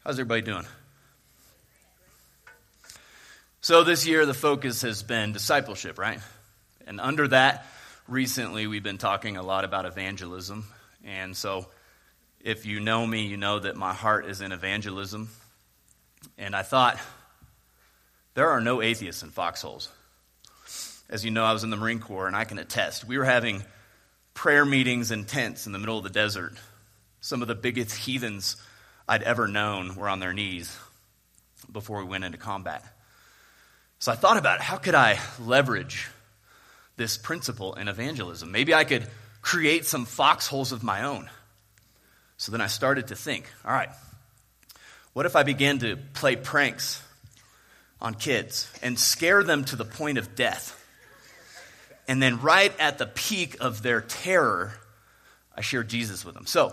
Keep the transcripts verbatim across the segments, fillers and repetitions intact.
How's everybody doing? So this year the focus has been discipleship, right? And under that, recently we've been talking a lot about evangelism. And so if you know me, you know that my heart is in evangelism. And I thought, there are no atheists in foxholes. As you know, I was in the Marine Corps, and I can attest. We were having prayer meetings in tents in the middle of the desert. Some of the biggest heathens I'd ever known were on their knees before we went into combat. So I thought about how could I leverage this principle in evangelism? Maybe I could create some foxholes of my own. So then I started to think, all right, what if I began to play pranks on kids and scare them to the point of death? And then right at the peak of their terror, I shared Jesus with them. So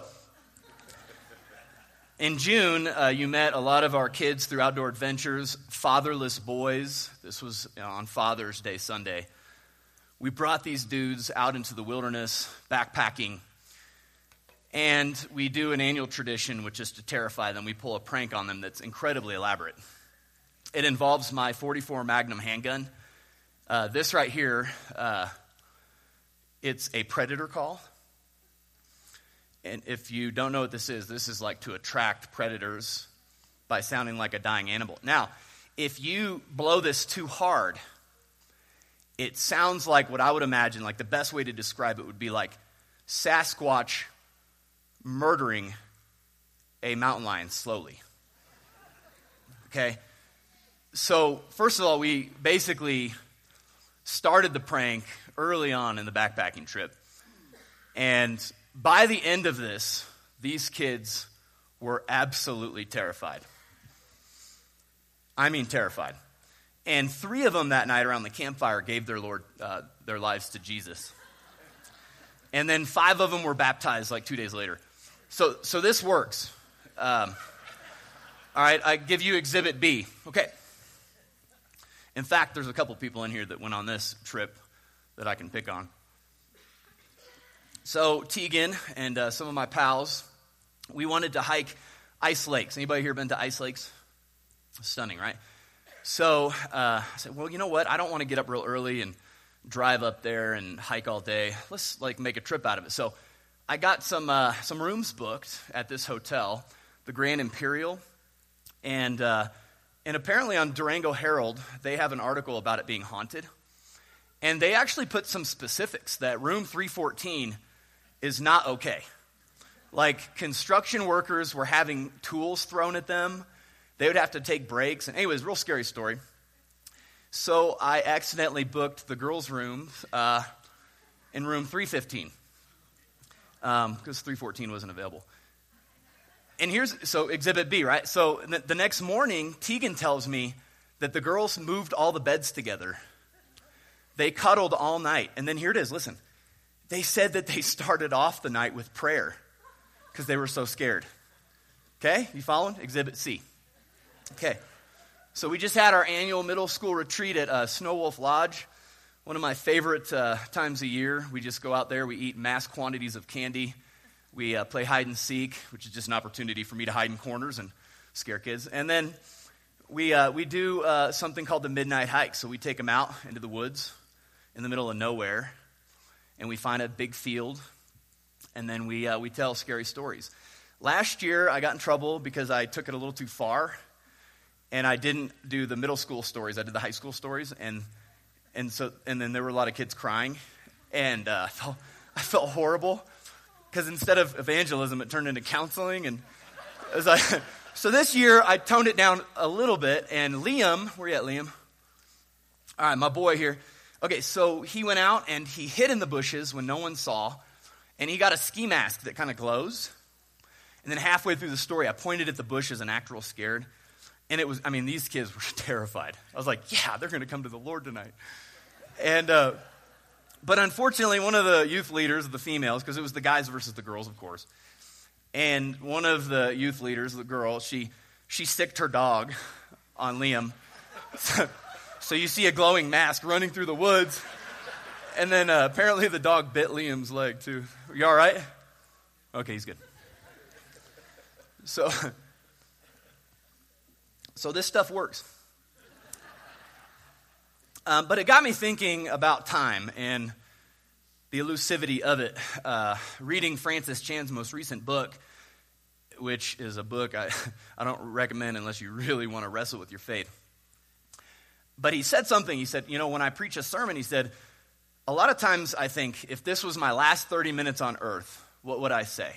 in June, uh, you met a lot of our kids through Outdoor Adventures, Fatherless Boys. This was you know, on Father's Day Sunday. We brought these dudes out into the wilderness, backpacking, and we do an annual tradition, which is to terrify them. We pull a prank on them that's incredibly elaborate. It involves my forty-four Magnum handgun. Uh, this right here, uh, it's a predator call. And if you don't know what this is, this is like to attract predators by sounding like a dying animal. Now, if you blow this too hard, it sounds like what I would imagine, like the best way to describe it would be like Sasquatch murdering a mountain lion slowly. Okay? So, first of all, we basically started the prank early on in the backpacking trip. And by the end of this, these kids were absolutely terrified. I mean terrified. And three of them that night around the campfire gave their Lord, uh, their lives to Jesus. And then five of them were baptized like two days later. So, so this works. Um, all right, I give you Exhibit B. Okay. In fact, there's a couple people in here that went on this trip that I can pick on. So Tegan and uh, some of my pals, we wanted to hike ice lakes. Anybody here been to ice lakes? Stunning, right? So uh, I said, well, you know what? I don't want to get up real early and drive up there and hike all day. Let's like make a trip out of it. So I got some uh, some rooms booked at this hotel, the Grand Imperial, and uh, and apparently on Durango Herald they have an article about it being haunted, and they actually put some specifics that room three fourteen is not okay. Like construction workers were having tools thrown at them. They would have to take breaks. And anyways, real scary story. So I accidentally booked the girls' room uh, in room three fifteen because um, three fourteen wasn't available. And here's, so Exhibit B, right? So the, the next morning, Tegan tells me that the girls moved all the beds together. They cuddled all night. And then here it is, listen. They said that they started off the night with prayer because they were so scared. Okay, you following? Exhibit C. Okay, so we just had our annual middle school retreat at uh, Snow Wolf Lodge, one of my favorite uh, times a year. We just go out there, we eat mass quantities of candy, we uh, play hide and seek, which is just an opportunity for me to hide in corners and scare kids. And then we uh, we do uh, something called the Midnight Hike. So we take them out into the woods in the middle of nowhere, and we find a big field, and then we uh, we tell scary stories. Last year, I got in trouble because I took it a little too far, and I didn't do the middle school stories. I did the high school stories, and and so and then there were a lot of kids crying, and uh, I felt I felt horrible because instead of evangelism, it turned into counseling, and it was like, so this year I toned it down a little bit. And Liam, where you at, Liam? All right, my boy here. Okay, so he went out and he hid in the bushes when no one saw, and he got a ski mask that kind of glows. And then halfway through the story, I pointed at the bushes and acted real scared. And it was, I mean, these kids were terrified. I was like, yeah, they're going to come to the Lord tonight. And, uh, but unfortunately, one of the youth leaders, the females, because it was the guys versus the girls, of course. And one of the youth leaders, the girl, she she sicked her dog on Liam. So, so you see a glowing mask running through the woods. And then uh, apparently the dog bit Liam's leg, too. You all right? Okay, he's good. So, So this stuff works. Um, but it got me thinking about time and the elusivity of it. Uh, reading Francis Chan's most recent book, which is a book I, I don't recommend unless you really want to wrestle with your faith. But he said something. He said, you know, when I preach a sermon, he said, a lot of times I think, if this was my last thirty minutes on earth, what would I say?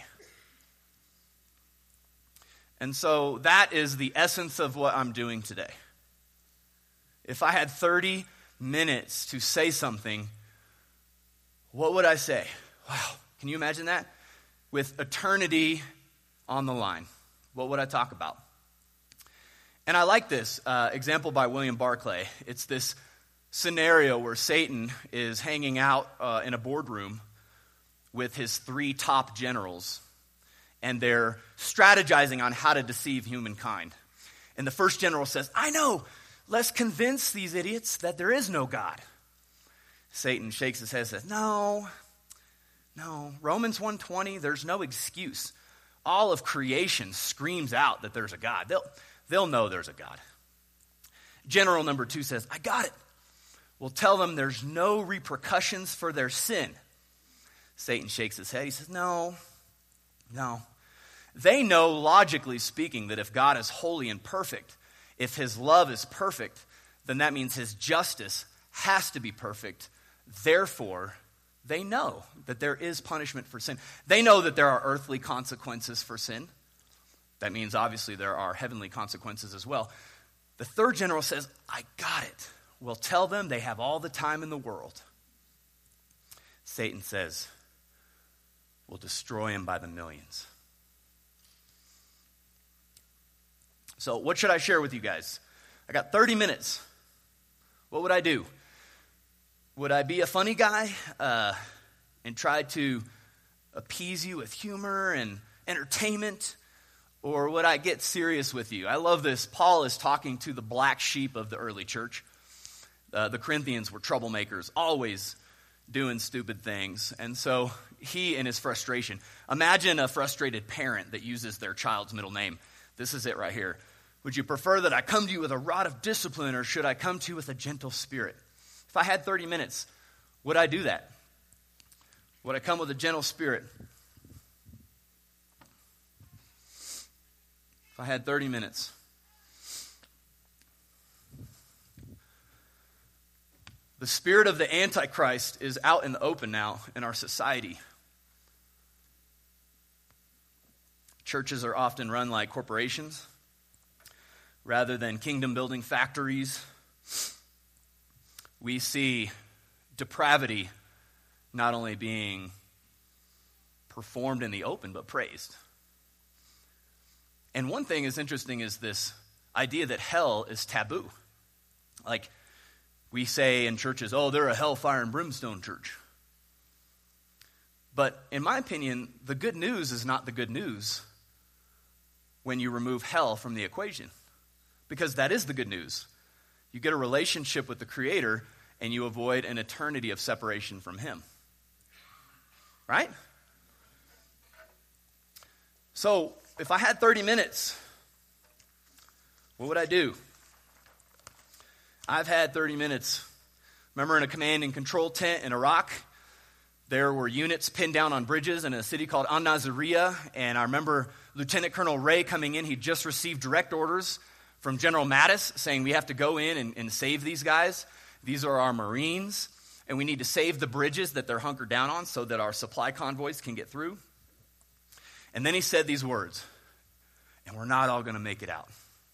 And so that is the essence of what I'm doing today. If I had thirty minutes to say something, what would I say? Wow, can you imagine that? With eternity on the line, what would I talk about? And I like this uh, example by William Barclay. It's this scenario where Satan is hanging out uh, in a boardroom with his three top generals, and they're strategizing on how to deceive humankind. And the first general says, I know, let's convince these idiots that there is no God. Satan shakes his head and says, no, no. Romans one twenty, there's no excuse. All of creation screams out that there's a God. They'll, they'll know there's a God. General number two says, I got it. We'll tell them there's no repercussions for their sin. Satan shakes his head. He says, no, no. They know, logically speaking, that if God is holy and perfect, if his love is perfect, then that means his justice has to be perfect. Therefore, they know that there is punishment for sin. They know that there are earthly consequences for sin. That means, obviously, there are heavenly consequences as well. The third general says, I got it. We'll tell them they have all the time in the world. Satan says, we'll destroy him by the millions. So what should I share with you guys? I got thirty minutes. What would I do? Would I be a funny guy uh, and try to appease you with humor and entertainment? Or would I get serious with you? I love this. Paul is talking to the black sheep of the early church. Uh, the Corinthians were troublemakers, always doing stupid things. And so he, in his frustration, imagine a frustrated parent that uses their child's middle name. This is it right here. Would you prefer that I come to you with a rod of discipline, or should I come to you with a gentle spirit? If I had thirty minutes, would I do that? Would I come with a gentle spirit? If I had thirty minutes. The spirit of the Antichrist is out in the open now in our society. Churches are often run like corporations rather than kingdom-building factories. We see depravity not only being performed in the open, but praised. And one thing is interesting is this idea that hell is taboo. Like, we say in churches, oh, they're a hellfire and brimstone church. But in my opinion, the good news is not the good news when you remove hell from the equation. Because that is the good news. You get a relationship with the Creator, and you avoid an eternity of separation from Him. Right? So, if I had thirty minutes, what would I do? I've had thirty minutes. Remember in a command and control tent in Iraq, there were units pinned down on bridges in a city called Al-Naziriyah, and I remember Lieutenant Colonel Ray coming in. He just received direct orders from General Mattis saying we have to go in and, and save these guys. These are our Marines, and we need to save the bridges that they're hunkered down on so that our supply convoys can get through. And then he said these words, and we're not all going to make it out.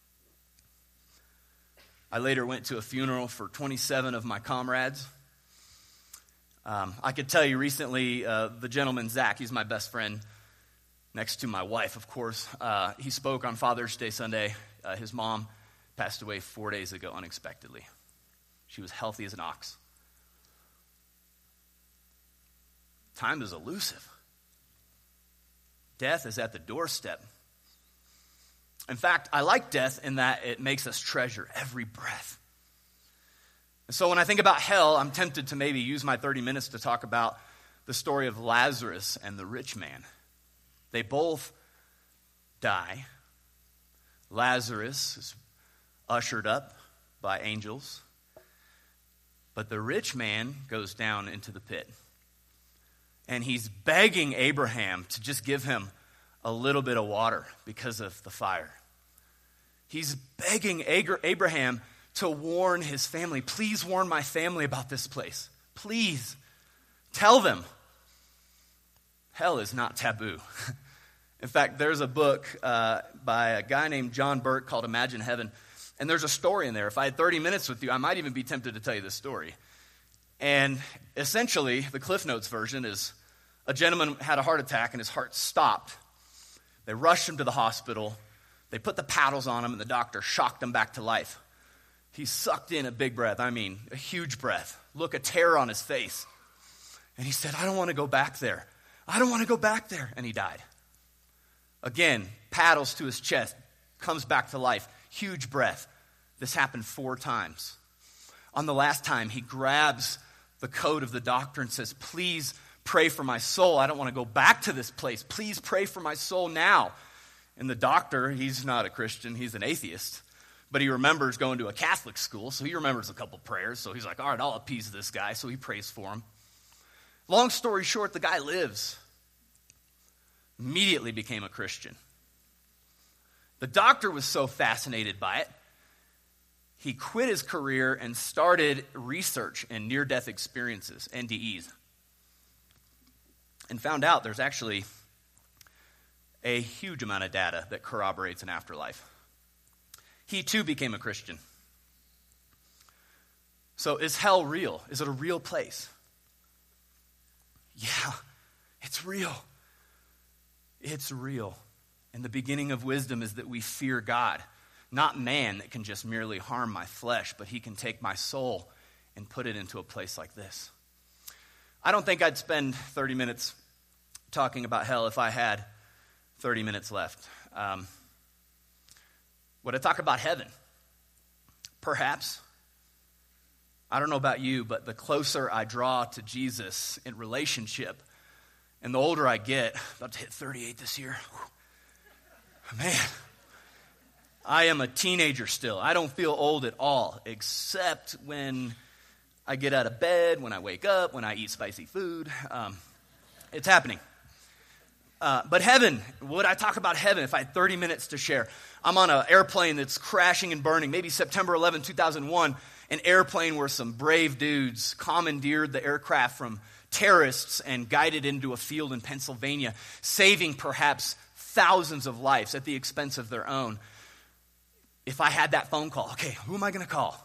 I later went to a funeral for twenty-seven of my comrades. Um, I could tell you recently, uh, the gentleman, Zach, he's my best friend, next to my wife, of course. Uh, he spoke on Father's Day Sunday. Uh, his mom passed away four days ago unexpectedly. She was healthy as an ox. Time is elusive. Death is at the doorstep. In fact, I like death in that it makes us treasure every breath. And so when I think about hell, I'm tempted to maybe use my thirty minutes to talk about the story of Lazarus and the rich man. They both die. Lazarus is ushered up by angels. But the rich man goes down into the pit. And he's begging Abraham to just give him a little bit of water because of the fire. He's begging Abraham to warn his family. Please warn my family about this place. Please tell them. Hell is not taboo. In fact, there's a book uh, by a guy named John Burke called Imagine Heaven. And there's a story in there. If I had thirty minutes with you, I might even be tempted to tell you this story. And essentially, the Cliff Notes version is a gentleman had a heart attack and his heart stopped. They rushed him to the hospital. They put the paddles on him and the doctor shocked him back to life. He sucked in a big breath. I mean, a huge breath. Look, a terror on his face. And he said, I don't want to go back there. I don't want to go back there. And he died. Again, paddles to his chest, comes back to life. Huge breath. This happened four times. On the last time, he grabs the coat of the doctor and says, please pray for my soul. I don't want to go back to this place. Please pray for my soul now. And the doctor, he's not a Christian, he's an atheist. But he remembers going to a Catholic school, so he remembers a couple prayers. So he's like, all right, I'll appease this guy. So he prays for him. Long story short, the guy lives. Immediately became a Christian. The doctor was so fascinated by it, he quit his career and started research in near-death experiences, N D Es, and found out there's actually a huge amount of data that corroborates an afterlife. He too became a Christian. So is hell real? Is it a real place? Yeah, it's real. It's real. And the beginning of wisdom is that we fear God. Not man that can just merely harm my flesh, but he can take my soul and put it into a place like this. I don't think I'd spend thirty minutes talking about hell if I had thirty minutes left. Um, would I talk about heaven? Perhaps. I don't know about you, but the closer I draw to Jesus in relationship, and the older I get, about to hit thirty-eight this year, whew, man, I am a teenager still. I don't feel old at all, except when I get out of bed, when I wake up, when I eat spicy food. Um, it's happening. Uh, but heaven, would I talk about heaven if I had thirty minutes to share? I'm on an airplane that's crashing and burning, maybe September eleventh, two thousand one, an airplane where some brave dudes commandeered the aircraft from terrorists and guided into a field in Pennsylvania, saving perhaps thousands of lives at the expense of their own. If I had that phone call, okay, who am I going to call?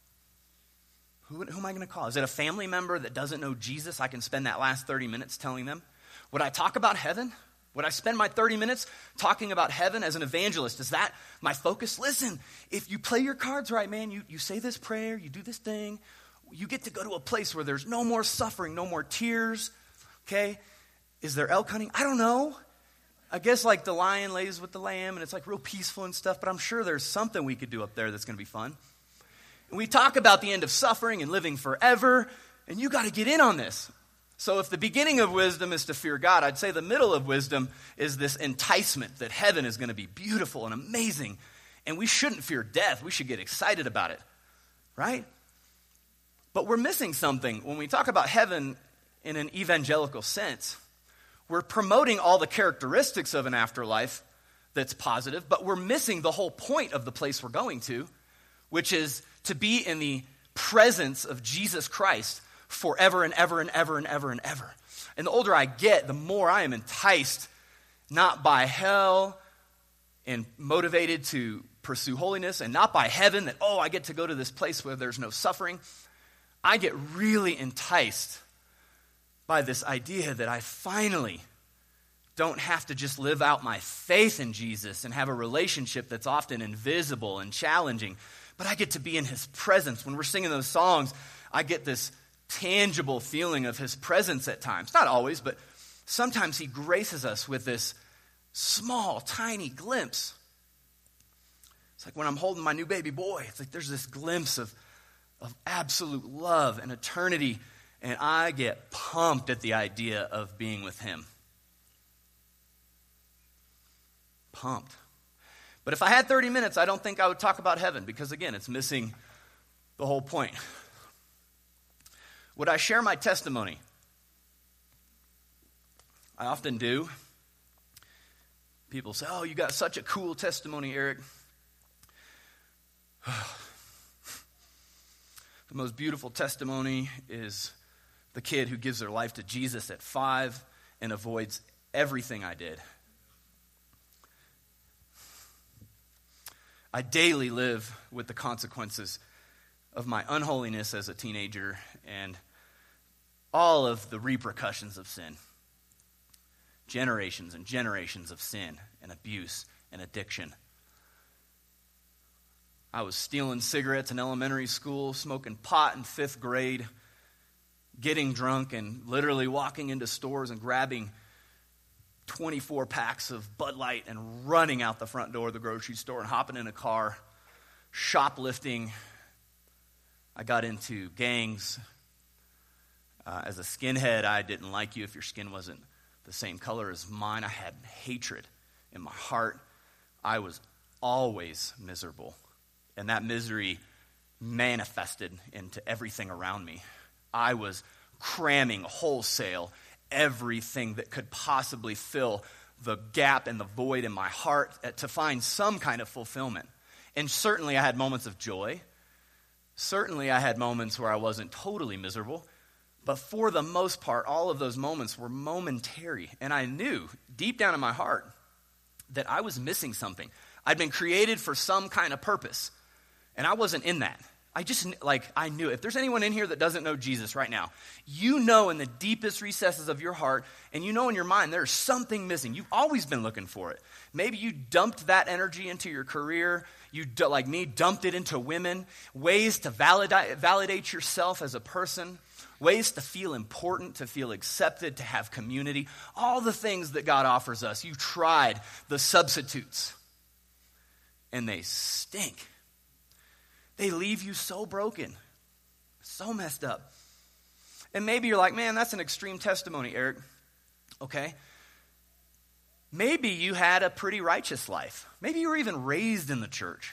Who, who am I going to call? Is it a family member that doesn't know Jesus? I can spend that last thirty minutes telling them. Would I talk about heaven? Would I spend my thirty minutes talking about heaven as an evangelist? Is that my focus? Listen, if you play your cards right, man, you, you say this prayer, you do this thing, you get to go to a place where there's no more suffering, no more tears, okay? Is there elk hunting? I don't know. I guess like the lion lays with the lamb and it's like real peaceful and stuff, but I'm sure there's something we could do up there that's going to be fun. And we talk about the end of suffering and living forever, and you got to get in on this. So if the beginning of wisdom is to fear God, I'd say the middle of wisdom is this enticement that heaven is going to be beautiful and amazing, and we shouldn't fear death. We should get excited about it, right? But we're missing something when we talk about heaven in an evangelical sense. We're promoting all the characteristics of an afterlife that's positive, but we're missing the whole point of the place we're going to, which is to be in the presence of Jesus Christ forever and ever and ever and ever and ever. And the older I get, the more I am enticed, not by hell and motivated to pursue holiness, and not by heaven that, oh, I get to go to this place where there's no suffering. I get really enticed by this idea that I finally don't have to just live out my faith in Jesus and have a relationship that's often invisible and challenging, but I get to be in his presence. When we're singing those songs, I get this tangible feeling of his presence at times. Not always, but sometimes he graces us with this small, tiny glimpse. It's like when I'm holding my new baby boy, it's like there's this glimpse of, of absolute love and eternity. And I get pumped at the idea of being with him. Pumped. But if I had thirty minutes, I don't think I would talk about heaven because, again, it's missing the whole point. Would I share my testimony? I often do. People say, oh, you got such a cool testimony, Eric. The most beautiful testimony is the kid who gives their life to Jesus at five and avoids everything I did. I daily live with the consequences of my unholiness as a teenager and all of the repercussions of sin. Generations and generations of sin and abuse and addiction. I was stealing cigarettes in elementary school, smoking pot in fifth grade, getting drunk and literally walking into stores and grabbing twenty-four packs of Bud Light and running out the front door of the grocery store and hopping in a car, shoplifting. I got into gangs. Uh, as a skinhead, I didn't like you if your skin wasn't the same color as mine. I had hatred in my heart. I was always miserable. And that misery manifested into everything around me. I was cramming wholesale everything that could possibly fill the gap and the void in my heart to find some kind of fulfillment. And certainly I had moments of joy. Certainly I had moments where I wasn't totally miserable. But for the most part, all of those moments were momentary. And I knew deep down in my heart that I was missing something. I'd been created for some kind of purpose. And I wasn't in that. I just, like, I knew. If there's anyone in here that doesn't know Jesus right now, you know in the deepest recesses of your heart, and you know in your mind there's something missing. You've always been looking for it. Maybe you dumped that energy into your career. You, like me, dumped it into women. Ways to validate, validate yourself as a person. Ways to feel important, to feel accepted, to have community. All the things that God offers us. You tried the substitutes. And they stink. They leave you so broken, so messed up. And maybe you're like, man, that's an extreme testimony, Eric. Okay. Maybe you had a pretty righteous life. Maybe you were even raised in the church.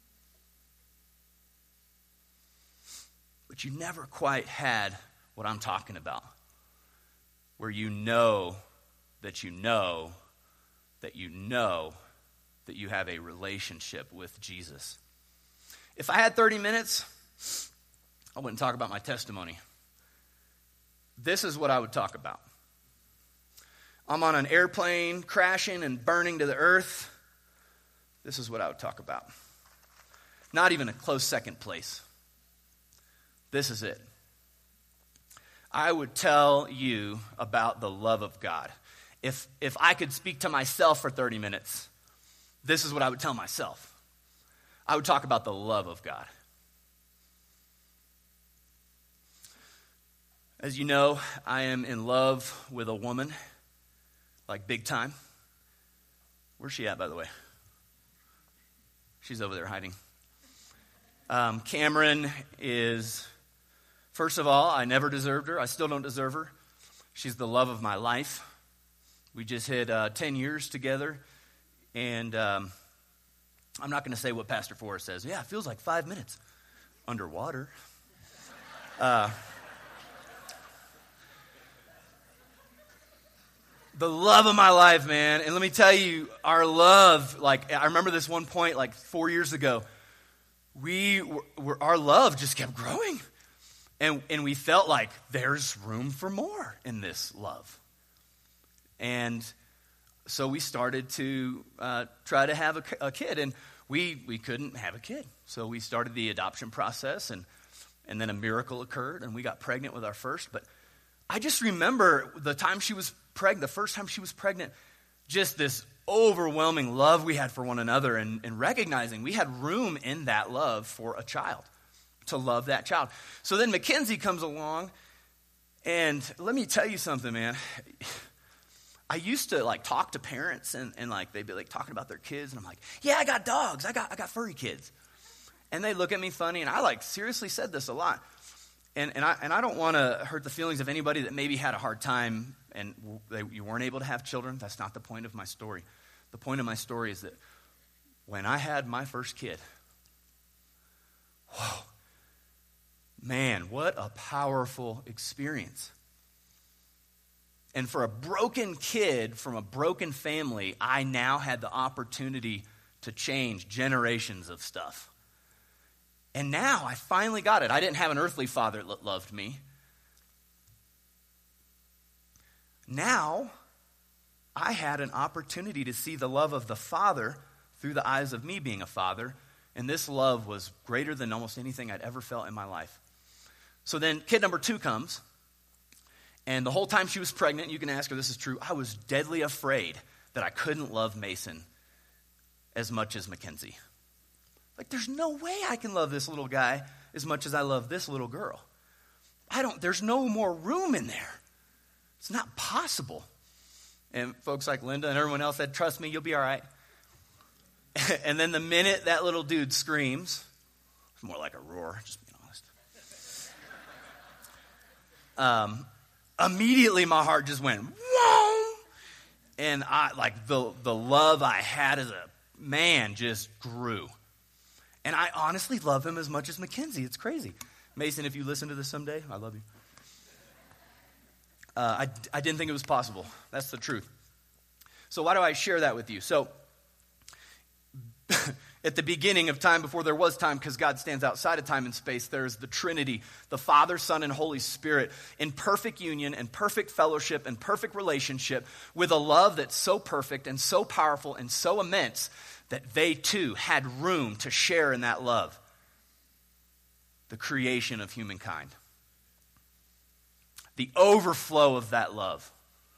But you never quite had what I'm talking about, where you know that you know that you know that you have a relationship with Jesus. If I had thirty minutes, I wouldn't talk about my testimony. This is what I would talk about. I'm on an airplane crashing and burning to the earth. This is what I would talk about. Not even a close second place. This is it. I would tell you about the love of God. If, if I could speak to myself for thirty minutes, this is what I would tell myself. I would talk about the love of God. As you know, I am in love with a woman, like big time. Where's she at, by the way? She's over there hiding. Um, Cameron is, first of all, I never deserved her. I still don't deserve her. She's the love of my life. We just hit uh, ten years together, and um, I'm not going to say what Pastor Forrest says. Yeah, it feels like five minutes underwater. Uh, the love of my life, man. And let me tell you, our love, like, I remember this one point, like four years ago, we were, were our love just kept growing. And, and we felt like there's room for more in this love. And so we started to uh, try to have a, a kid, and we we couldn't have a kid. So we started the adoption process, and and then a miracle occurred, and we got pregnant with our first. But I just remember the time she was pregnant, the first time she was pregnant, just this overwhelming love we had for one another, and, and recognizing we had room in that love for a child, to love that child. So then Mackenzie comes along, and let me tell you something, man. I used to like talk to parents and, and like they'd be like talking about their kids, and I'm like, yeah, I got dogs. I got I got furry kids. And they look at me funny, and I like seriously said this a lot. And and I and I don't want to hurt the feelings of anybody that maybe had a hard time and they, you weren't able to have children. That's not the point of my story. The point of my story is that when I had my first kid. Whoa. Man, what a powerful experience. And for a broken kid from a broken family, I now had the opportunity to change generations of stuff. And now I finally got it. I didn't have an earthly father that loved me. Now, I had an opportunity to see the love of the Father through the eyes of me being a father, and this love was greater than almost anything I'd ever felt in my life. So then kid number two comes, and the whole time she was pregnant, you can ask her, this is true, I was deadly afraid that I couldn't love Mason as much as Mackenzie. Like, there's no way I can love this little guy as much as I love this little girl. I don't, there's no more room in there. It's not possible. And folks like Linda and everyone else said, trust me, you'll be all right. And then the minute that little dude screams, it's more like a roar, just being honest. Um, immediately my heart just went, whoa! And I, like, the, the love I had as a man just grew. And I honestly love him as much as Mackenzie. It's crazy. Mason, if you listen to this someday, I love you. Uh, I, I didn't think it was possible. That's the truth. So why do I share that with you? So at the beginning of time, before there was time, because God stands outside of time and space, there's the Trinity, the Father, Son, and Holy Spirit, in perfect union and perfect fellowship and perfect relationship with a love that's so perfect and so powerful and so immense that they too had room to share in that love, the creation of humankind. The overflow of that love.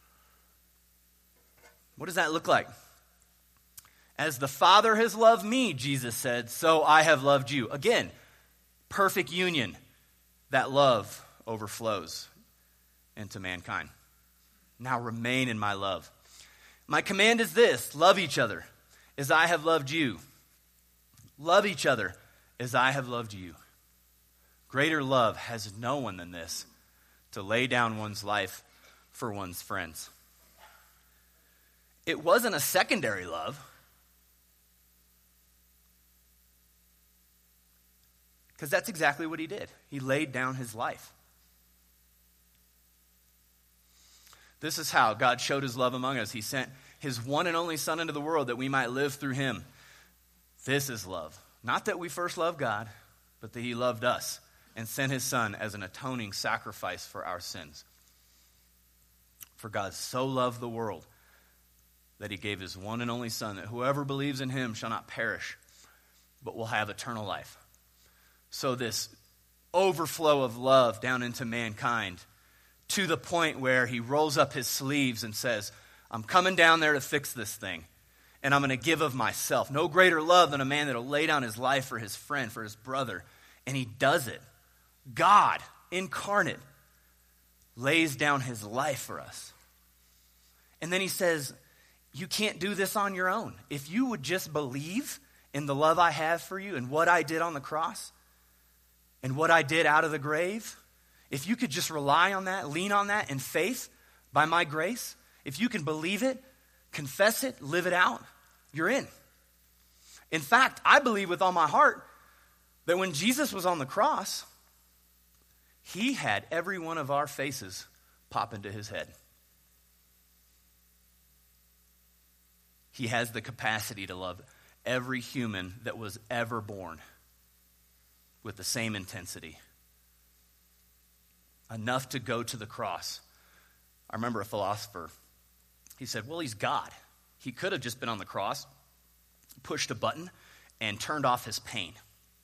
What does that look like? As the Father has loved me, Jesus said, so I have loved you. Again, perfect union. That love overflows into mankind. Now remain in my love. My command is this, love each other as I have loved you. Love each other as I have loved you. Greater love has no one than this, to lay down one's life for one's friends. It wasn't a secondary love. Because that's exactly what he did. He laid down his life. This is how God showed his love among us. He sent his one and only Son into the world that we might live through him. This is love. Not that we first loved God, but that he loved us and sent his Son as an atoning sacrifice for our sins. For God so loved the world that he gave his one and only Son, that whoever believes in him shall not perish, but will have eternal life. So this overflow of love down into mankind, to the point where he rolls up his sleeves and says, I'm coming down there to fix this thing, and I'm going to give of myself. No greater love than a man that will lay down his life for his friend, for his brother. And he does it. God, incarnate, lays down his life for us. And then he says, you can't do this on your own. If you would just believe in the love I have for you and what I did on the cross and what I did out of the grave, if you could just rely on that, lean on that in faith by my grace, if you can believe it, confess it, live it out, you're in. In fact, I believe with all my heart that when Jesus was on the cross, he had every one of our faces pop into his head. He has the capacity to love every human that was ever born with the same intensity. Enough to go to the cross. I remember a philosopher, he said, well, he's God. He could have just been on the cross, pushed a button, and turned off his pain.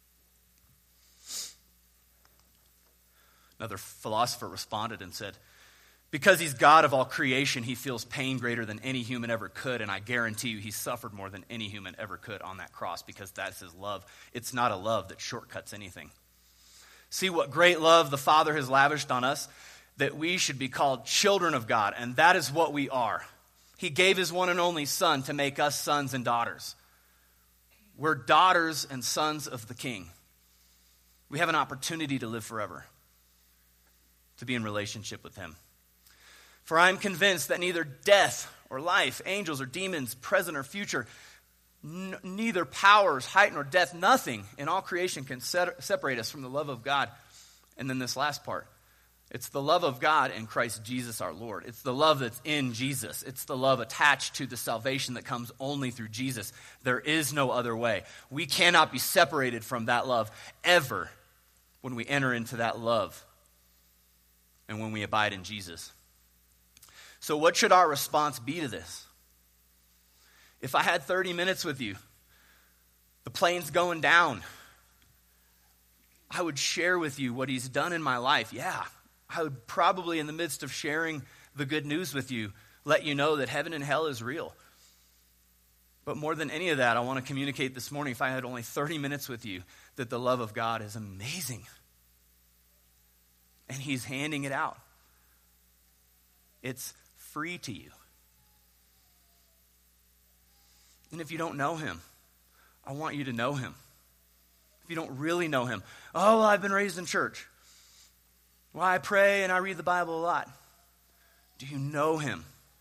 Another philosopher responded and said, because he's God of all creation, he feels pain greater than any human ever could, and I guarantee you he suffered more than any human ever could on that cross because that's his love. It's not a love that shortcuts anything. See what great love the Father has lavished on us, that we should be called children of God, and that is what we are. He gave his one and only Son to make us sons and daughters. We're daughters and sons of the King. We have an opportunity to live forever, to be in relationship with him. For I am convinced that neither death or life, angels or demons, present or future, N- neither powers, height, nor depth, nothing in all creation can set- separate us from the love of God. And then this last part. It's the love of God in Christ Jesus our Lord. It's the love that's in Jesus. It's the love attached to the salvation that comes only through Jesus. There is no other way. We cannot be separated from that love ever when we enter into that love and when we abide in Jesus. So what should our response be to this? If I had thirty minutes with you, the plane's going down, I would share with you what he's done in my life. Yeah. I would probably, in the midst of sharing the good news with you, let you know that heaven and hell is real. But more than any of that, I want to communicate this morning, if I had only thirty minutes with you, that the love of God is amazing. And he's handing it out. It's free to you. And if you don't know him, I want you to know him. If you don't really know him, oh, well, I've been raised in church. Well, I pray and I read the Bible a lot. Do you know him?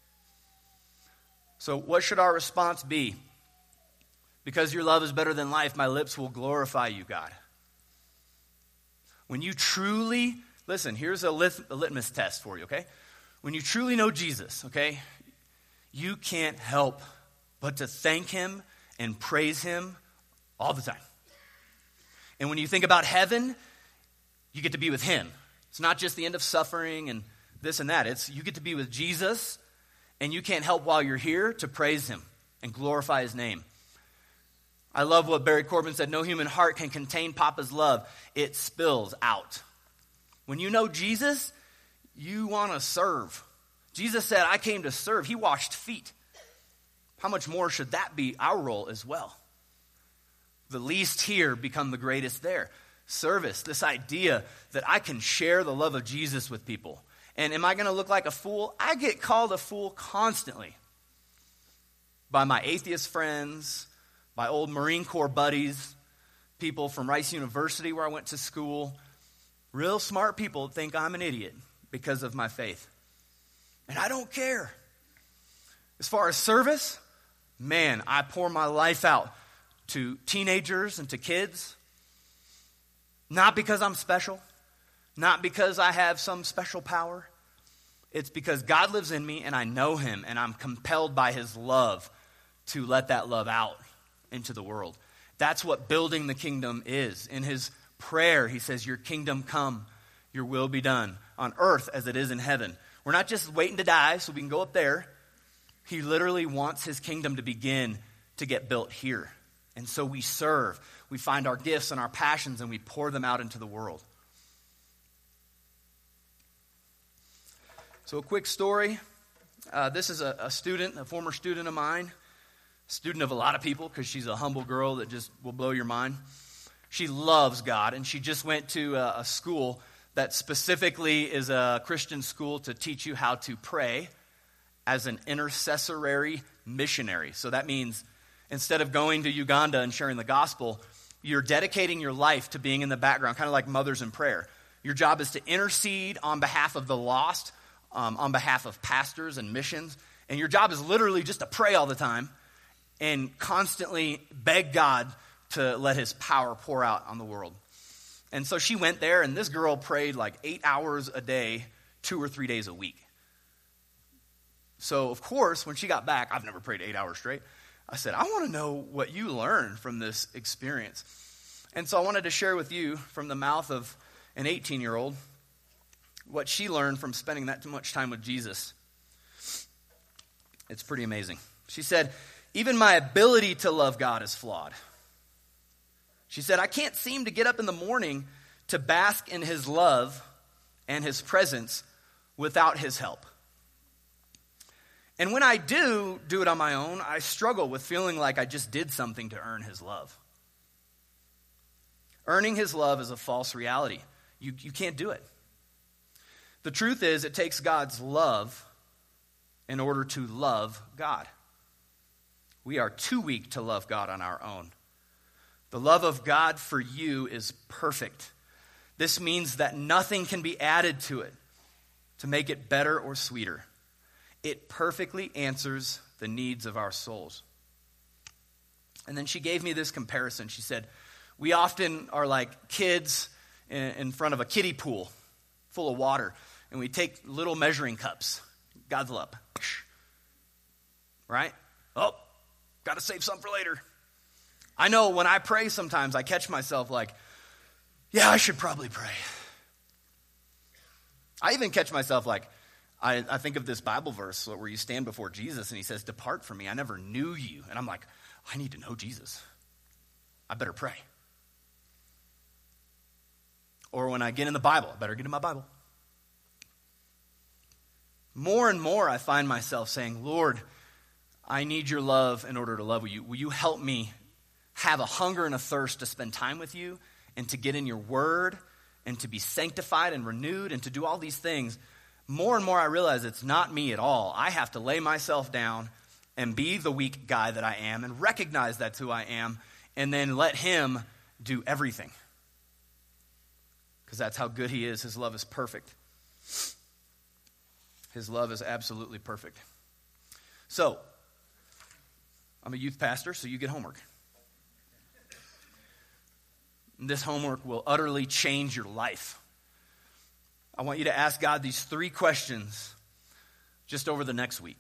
So what should our response be? Because your love is better than life, my lips will glorify you, God. When you truly, listen, here's a, lit, a litmus test for you, okay? When you truly know Jesus, okay, you can't help but to thank him and praise him all the time. And when you think about heaven, you get to be with him. It's not just the end of suffering and this and that. It's you get to be with Jesus, and you can't help while you're here to praise him and glorify his name. I love what Barry Corbin said, no human heart can contain Papa's love. It spills out. When you know Jesus, you want to serve. Jesus said, I came to serve. He washed feet. How much more should that be our role as well? The least here become the greatest there. Service, this idea that I can share the love of Jesus with people. And am I going to look like a fool? I get called a fool constantly by my atheist friends, by old Marine Corps buddies, people from Rice University where I went to school. Real smart people think I'm an idiot because of my faith. And I don't care. As far as service, man, I pour my life out to teenagers and to kids. Not because I'm special, not because I have some special power. It's because God lives in me and I know him and I'm compelled by his love to let that love out into the world. That's what building the kingdom is. In his prayer, he says, your kingdom come, your will be done on earth as it is in heaven. We're not just waiting to die so we can go up there. He literally wants his kingdom to begin to get built here. And so we serve. We find our gifts and our passions and we pour them out into the world. So a quick story. Uh, this is a, a student, a former student of mine. Student of a lot of people because she's a humble girl that just will blow your mind. She loves God and she just went to a, a school that specifically is a Christian school to teach you how to pray as an intercessory missionary. So that means instead of going to Uganda and sharing the gospel, you're dedicating your life to being in the background, kind of like mothers in prayer. Your job is to intercede on behalf of the lost, um, on behalf of pastors and missions. And your job is literally just to pray all the time and constantly beg God to let his power pour out on the world. And so she went there, and this girl prayed like eight hours a day, two or three days a week. So, of course, when she got back, I've never prayed eight hours straight. I said, I want to know what you learned from this experience. And so I wanted to share with you from the mouth of an eighteen-year-old what she learned from spending that much time with Jesus. It's pretty amazing. She said, even my ability to love God is flawed. She said, I can't seem to get up in the morning to bask in his love and his presence without his help. And when I do do it on my own, I struggle with feeling like I just did something to earn his love. Earning his love is a false reality. You, you can't do it. The truth is, it takes God's love in order to love God. We are too weak to love God on our own. The love of God for you is perfect. This means that nothing can be added to it to make it better or sweeter. It perfectly answers the needs of our souls. And then she gave me this comparison. She said, we often are like kids in, in front of a kiddie pool full of water, and we take little measuring cups, guzzle up, right? Oh, got to save some for later. I know when I pray sometimes I catch myself like, yeah, I should probably pray. I even catch myself like, I, I think of this Bible verse where you stand before Jesus and he says, depart from me, I never knew you. And I'm like, I need to know Jesus. I better pray. Or when I get in the Bible, I better get in my Bible. More and more I find myself saying, Lord, I need your love in order to love you. Will you help me have a hunger and a thirst to spend time with you and to get in your word and to be sanctified and renewed and to do all these things? More and more I realize it's not me at all. I have to lay myself down and be the weak guy that I am and recognize that's who I am and then let him do everything. Because that's how good he is. His love is perfect. His love is absolutely perfect. So, I'm a youth pastor, so you get homework. This homework will utterly change your life. I want you to ask God these three questions just over the next week.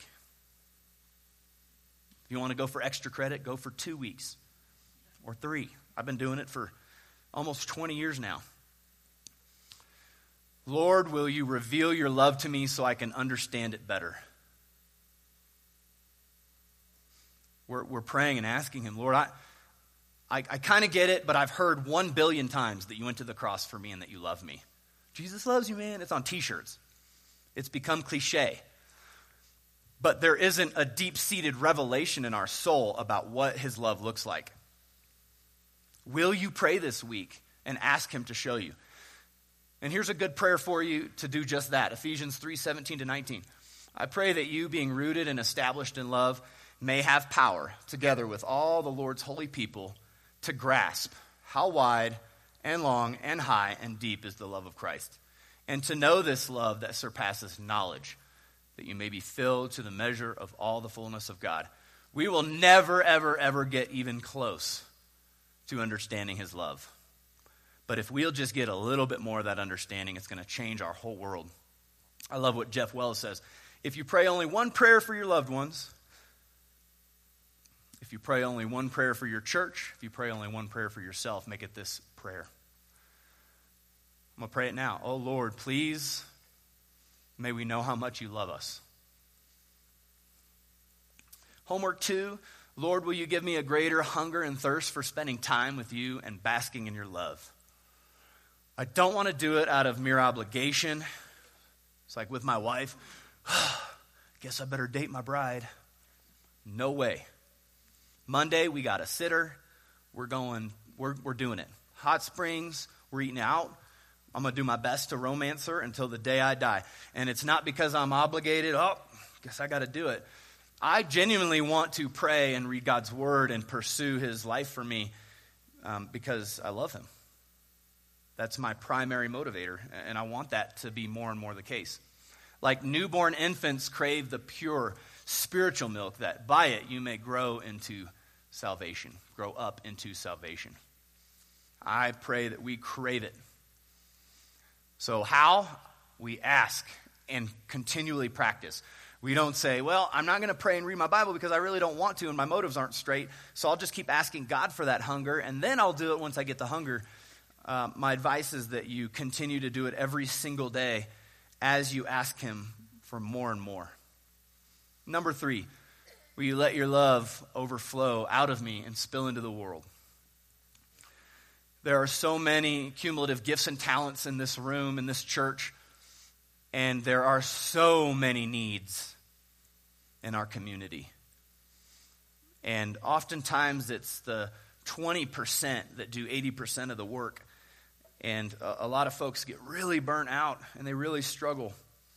If you want to go for extra credit, go for two weeks or three. I've been doing it for almost twenty years now. Lord, will you reveal your love to me so I can understand it better? We're, we're praying and asking him, Lord, I, I, I kind of get it, but I've heard one billion times that you went to the cross for me and that you love me. Jesus loves you, man. It's on t-shirts. It's become cliche. But there isn't a deep-seated revelation in our soul about what his love looks like. Will you pray this week and ask him to show you? And here's a good prayer for you to do just that. Ephesians three seventeen to nineteen. I pray that you, being rooted and established in love, may have power, together with all the Lord's holy people, to grasp how wide and long and high and deep is the love of Christ, and to know this love that surpasses knowledge, that you may be filled to the measure of all the fullness of God. We will never, ever, ever get even close to understanding his love. But if we'll just get a little bit more of that understanding, it's going to change our whole world. I love what Jeff Wells says. If you pray only one prayer for your loved ones, if you pray only one prayer for your church, if you pray only one prayer for yourself, make it this prayer. I'm going to pray it now. Oh, Lord, please, may we know how much you love us. Homework two, Lord, will you give me a greater hunger and thirst for spending time with you and basking in your love? I don't want to do it out of mere obligation. It's like with my wife, oh, guess I better date my bride. No way. Monday, we got a sitter. We're going, we're, we're doing it. Hot Springs, we're eating out. I'm going to do my best to romance her until the day I die. And it's not because I'm obligated. Oh, guess I got to do it. I genuinely want to pray and read God's word and pursue his life for me um, because I love him. That's my primary motivator, and I want that to be more and more the case. Like newborn infants crave the pure spiritual milk, that by it you may grow into salvation, grow up into salvation. I pray that we crave it. So how? We ask and continually practice. We don't say, well, I'm not going to pray and read my Bible because I really don't want to and my motives aren't straight, so I'll just keep asking God for that hunger, and then I'll do it once I get the hunger. Uh, my advice is that you continue to do it every single day as you ask him for more and more. Number three, will you let your love overflow out of me and spill into the world? There are so many cumulative gifts and talents in this room, in this church, and there are so many needs in our community. And oftentimes it's the twenty percent that do eighty percent of the work. And a, a lot of folks get really burnt out and they really struggle.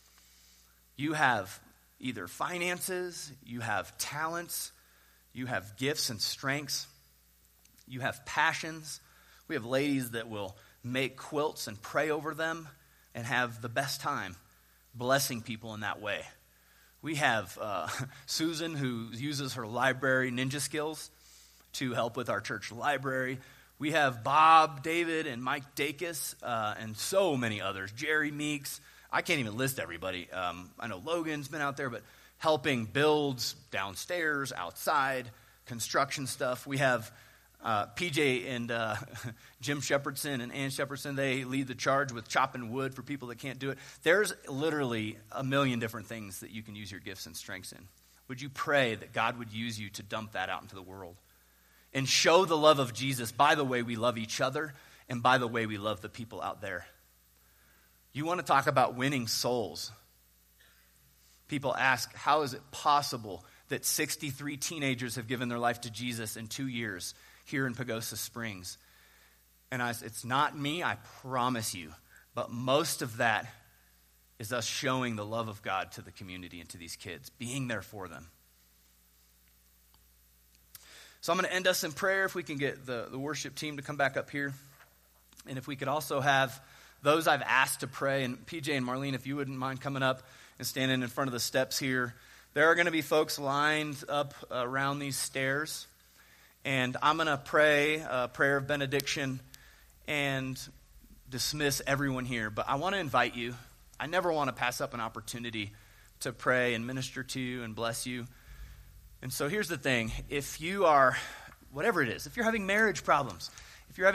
You have either finances, you have talents, you have gifts and strengths, you have passions. We have ladies that will make quilts and pray over them and have the best time blessing people in that way. We have uh, Susan, who uses her library ninja skills to help with our church library. We have Bob, David, and Mike Dacus, uh, and so many others. Jerry Meeks. I can't even list everybody. Um, I know Logan's been out there, but helping builds downstairs, outside, construction stuff. We have uh, P J and uh, Jim Shepherdson and Ann Shepherdson. They lead the charge with chopping wood for people that can't do it. There's literally a million different things that you can use your gifts and strengths in. Would you pray that God would use you to dump that out into the world and show the love of Jesus by the way we love each other and by the way we love the people out there? You want to talk about winning souls. People ask, how is it possible that sixty-three teenagers have given their life to Jesus in two years here in Pagosa Springs? And I, it's not me, I promise you. But most of that is us showing the love of God to the community and to these kids, being there for them. So I'm going to end us in prayer. If we can get the, the worship team to come back up here. And if we could also have those I've asked to pray. And P J and Marlene, if you wouldn't mind coming up and standing in front of the steps here. There are going to be folks lined up around these stairs. And I'm going to pray a prayer of benediction and dismiss everyone here. But I want to invite you. I never want to pass up an opportunity to pray and minister to you and bless you. And so here's the thing. If you are, whatever it is, if you're having marriage problems,